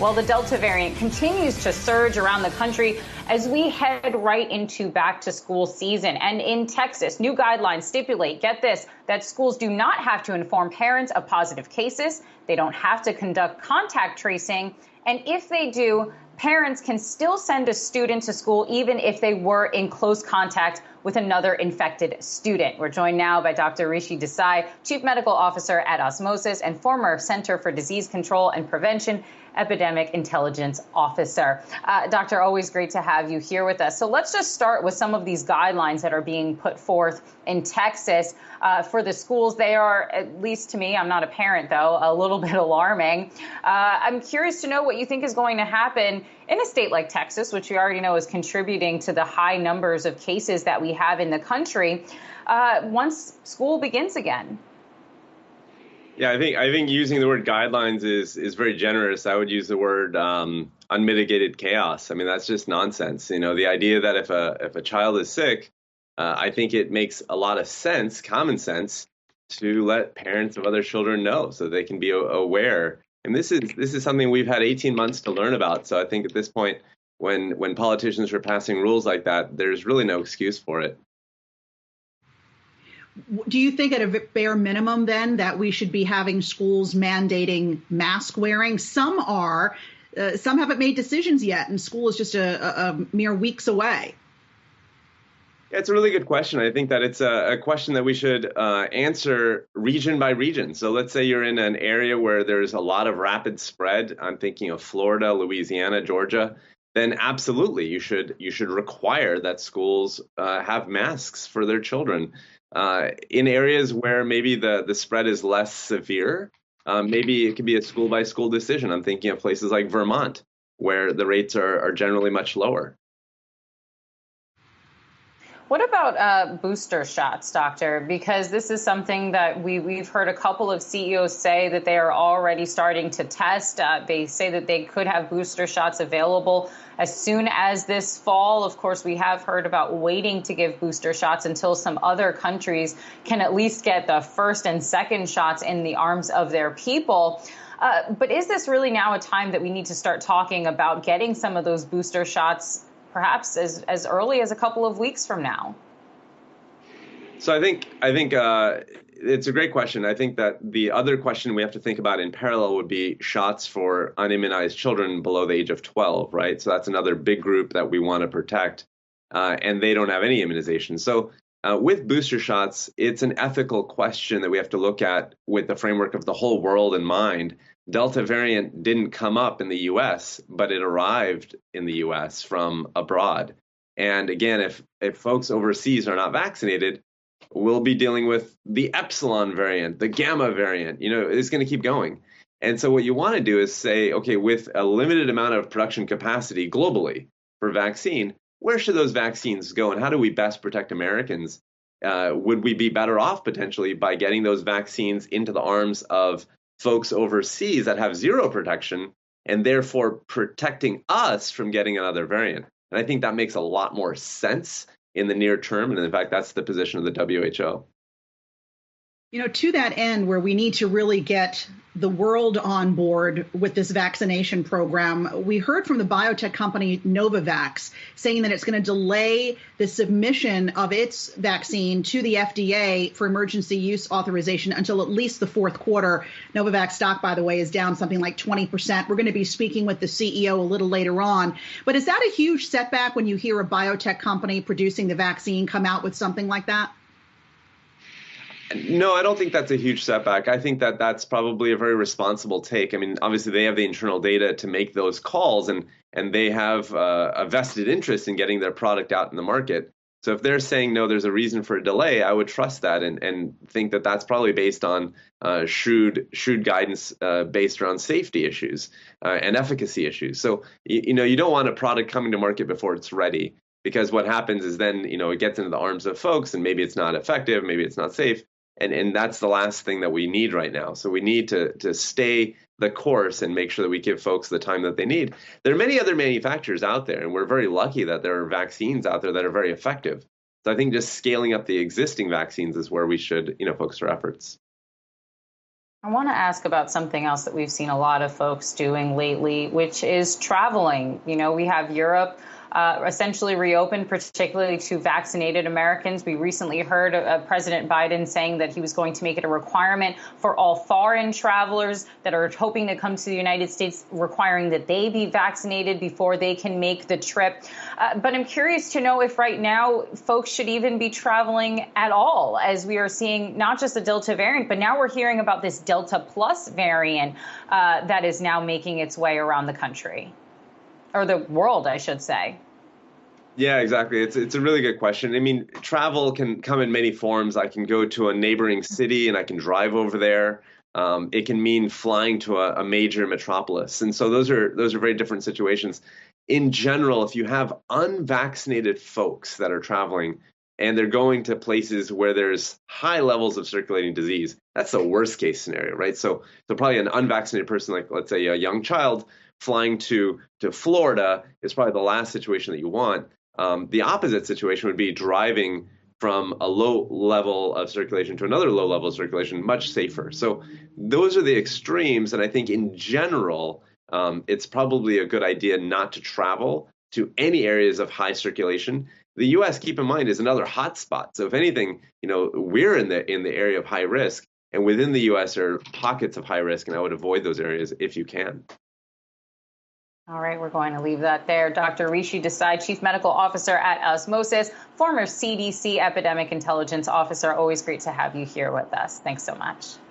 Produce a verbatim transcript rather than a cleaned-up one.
Well, the Delta variant continues to surge around the country as we head right into back to school season. And in Texas, new guidelines stipulate, get this, that schools do not have to inform parents of positive cases. They don't have to conduct contact tracing. And if they do, parents can still send a student to school even if they were in close contact with another infected student. We're joined now by Doctor Rishi Desai, Chief Medical Officer at Osmosis and former Center for Disease Control and Prevention Epidemic Intelligence Officer. Uh, doctor, always great to have you here with us. So let's just start with some of these guidelines that are being put forth in Texas uh, for the schools. They are, at least to me, I'm not a parent though, a little bit alarming. Uh, I'm curious to know what you think is going to happen in a state like Texas, which we already know is contributing to the high numbers of cases that we have in the country, uh, once school begins again. Yeah, I think I think using the word guidelines is is very generous. I would use the word um, unmitigated chaos. I mean, that's just nonsense. You know, the idea that if a if a child is sick, uh, I think it makes a lot of sense, common sense, to let parents of other children know so they can be aware. And this is this is something we've had eighteen months to learn about. So I think at this point, when when politicians are passing rules like that, there's really no excuse for it. Do you think at a bare minimum then that we should be having schools mandating mask wearing? Some are, uh, some haven't made decisions yet, and school is just a, a, a mere weeks away. Yeah, it's a really good question. I think that it's a, a question that we should uh, answer region by region. So let's say you're in an area where there's a lot of rapid spread. I'm thinking of Florida, Louisiana, Georgia. Then absolutely, you should you should require that schools uh, have masks for their children. Uh, in areas where maybe the, the spread is less severe, um, maybe it could be a school by school decision. I'm thinking of places like Vermont, where the rates are, are generally much lower. What about uh, booster shots, doctor? Because this is something that we, we've heard a couple of C E Os say that they are already starting to test. Uh, they say that they could have booster shots available as soon as this fall. Of course, we have heard about waiting to give booster shots until some other countries can at least get the first and second shots in the arms of their people. Uh, but is this really now a time that we need to start talking about getting some of those booster shots perhaps as, as early as a couple of weeks from now? So I think I think uh, it's a great question. I think that the other question we have to think about in parallel would be shots for unimmunized children below the age of twelve, right? So that's another big group that we want to protect, uh, and they don't have any immunization. So uh, with booster shots, it's an ethical question that we have to look at with the framework of the whole world in mind. Delta variant didn't come up in the U S, but it arrived in the U S from abroad. And again, if, if folks overseas are not vaccinated, we'll be dealing with the epsilon variant, the gamma variant. You know, it's going to keep going. And so what you want to do is say, okay, with a limited amount of production capacity globally for vaccine, where should those vaccines go and how do we best protect Americans? Uh, would we be better off potentially by getting those vaccines into the arms of folks overseas that have zero protection and therefore protecting us from getting another variant? And I think that makes a lot more sense in the near term. And in fact, that's the position of the W H O. You know, to that end, where we need to really get the world on board with this vaccination program, we heard from the biotech company Novavax saying that it's going to delay the submission of its vaccine to the F D A for emergency use authorization until at least the fourth quarter. Novavax stock, by the way, is down something like twenty percent. We're going to be speaking with the C E O a little later on. But is that a huge setback when you hear a biotech company producing the vaccine come out with something like that? No, I don't think that's a huge setback. I think that that's probably a very responsible take. I mean, obviously, they have the internal data to make those calls, and and they have uh, a vested interest in getting their product out in the market. So if they're saying, no, there's a reason for a delay, I would trust that and, and think that that's probably based on uh, shrewd, shrewd guidance uh, based around safety issues uh, and efficacy issues. So, you, you know, you don't want a product coming to market before it's ready, because what happens is then, you know, it gets into the arms of folks and maybe it's not effective, maybe it's not safe. And and that's the last thing that we need right now. So we need to to stay the course and make sure that we give folks the time that they need. There are many other manufacturers out there, and we're very lucky that there are vaccines out there that are very effective. So I think just scaling up the existing vaccines is where we should, you know, focus our efforts. I want to ask about something else that we've seen a lot of folks doing lately, which is traveling. You know, we have Europe uh, essentially reopened, particularly to vaccinated Americans. We recently heard uh, President Biden saying that he was going to make it a requirement for all foreign travelers that are hoping to come to the United States, requiring that they be vaccinated before they can make the trip. Uh, but I'm curious to know if right now folks should even be traveling at all, as we are seeing not just the Delta variant, but now we're hearing about this Delta Plus variant uh, that is now making its way around the country, or the world, I should say. Yeah, exactly. It's it's a really good question. I mean, travel can come in many forms. I can go to a neighboring city and I can drive over there. Um, it can mean flying to a, a major metropolis, and so those are those are very different situations. In general, if you have unvaccinated folks that are traveling and they're going to places where there's high levels of circulating disease, that's the worst case scenario, right? So, so probably an unvaccinated person, like let's say a young child, flying to to Florida is probably the last situation that you want. Um, the opposite situation would be driving from a low level of circulation to another low level of circulation, much safer. So those are the extremes. And I think in general, um, it's probably a good idea not to travel to any areas of high circulation. The U S, keep in mind, is another hotspot. So if anything, you know, we're in the in the area of high risk, and within the U S are pockets of high risk, and I would avoid those areas if you can. All right, we're going to leave that there. Doctor Rishi Desai, Chief Medical Officer at Osmosis, former C D C Epidemic Intelligence Officer. Always great to have you here with us. Thanks so much.